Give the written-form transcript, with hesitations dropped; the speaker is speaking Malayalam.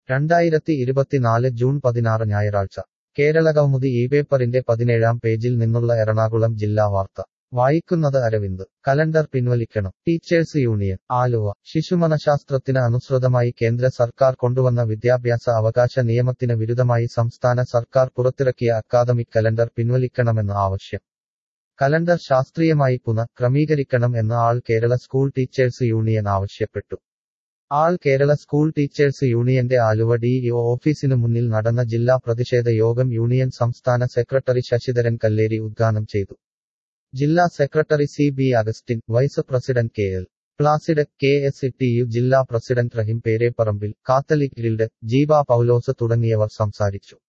2024 ജൂൺ 16 ഞായറാഴ്ച കേരളകൗമുദി ഈ പേപ്പറിന്റെ 17-ാം പേജിൽ നിന്നുള്ള എറണാകുളം ജില്ലാ വാർത്ത വായിക്കുന്നത് അരവിന്ദ്. കലണ്ടർ പിൻവലിക്കണം ടീച്ചേഴ്സ് യൂണിയൻ ആലുവ. ശിശുമനഃശാസ്ത്രത്തിന് അനുസൃതമായി കേന്ദ്ര സർക്കാർ കൊണ്ടുവന്ന വിദ്യാഭ്യാസ അവകാശ നിയമത്തിന് വിരുദ്ധമായി സംസ്ഥാന സർക്കാർ പുറത്തിറക്കിയ അക്കാദമിക് കലണ്ടർ പിൻവലിക്കണമെന്ന് ആവശ്യം. കലണ്ടർ ശാസ്ത്രീയമായി പുനഃക്രമീകരിക്കണം എന്ന് all Kerala school teachers union ആവശ്യപ്പെട്ടു. ആൾ കേരള സ്കൂൾ ടീച്ചേഴ്സ് യൂണിയന്റെ ആലുവ ഡിഇഒ ഓഫീസിനു മുന്നിൽ നടന്ന ജില്ലാ പ്രതിഷേധ യോഗം യൂണിയൻ സംസ്ഥാന സെക്രട്ടറി ശശിധരൻ കല്ലേരി ഉദ്ഘാടനം ചെയ്തു. ജില്ലാ secretary C B Augustine, vice president K L Placid, KSTU ജില്ലാ president Rahim Perepparambil, Catholic Guild, Jeeba Paulose തുടങ്ങിയവർ സംസാരിച്ചു.